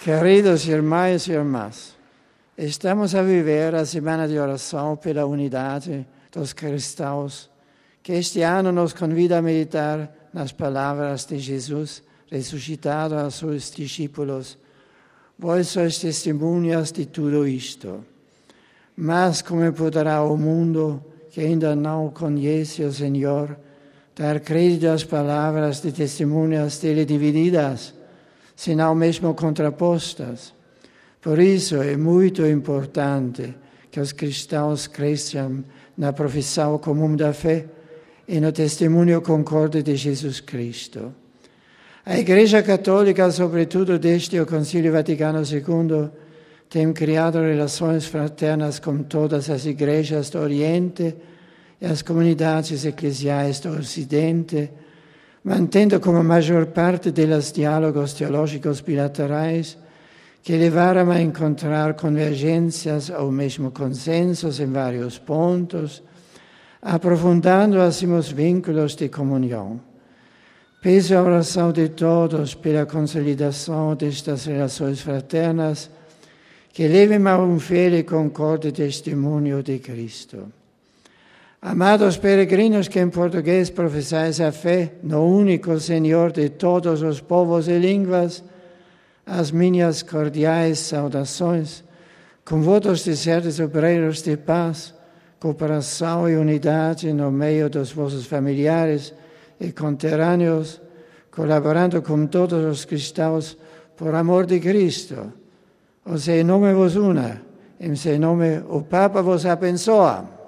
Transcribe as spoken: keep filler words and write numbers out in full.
Queridos irmãos e irmãs, estamos a viver a semana de oração pela unidade dos cristãos, que este ano nos convida a meditar nas palavras de Jesus ressuscitado a seus discípulos. Vós sois testemunhas de tudo isto. Mas como poderá o mundo, que ainda não conhece o Senhor, dar crédito às palavras de testemunhas dele divididas, senão mesmo contrapostas? Por isso é muito importante que os cristãos cresçam na profissão comum da fé e no testemunho concorde de Jesus Cristo. A Igreja Católica, sobretudo desde o Concílio Vaticano segundo, tem criado relações fraternas com todas as igrejas do Oriente e as comunidades eclesiais do Ocidente, mantendo como maior parte delas diálogos teológicos bilaterais que levaram a encontrar convergências ou mesmo consensos em vários pontos, aprofundando assim os vínculos de comunhão. Peço a oração de todos pela consolidação destas relações fraternas que levem a um fiel e concorde testemunho de Cristo. Amados peregrinos que em português professais a fé no único Senhor de todos os povos e línguas, as minhas cordiais saudações, com votos de seres obreiros de paz, cooperação e unidade no meio dos vossos familiares e conterrâneos, colaborando com todos os cristãos por amor de Cristo. O seu nome vos una, em seu nome o Papa vos abençoa.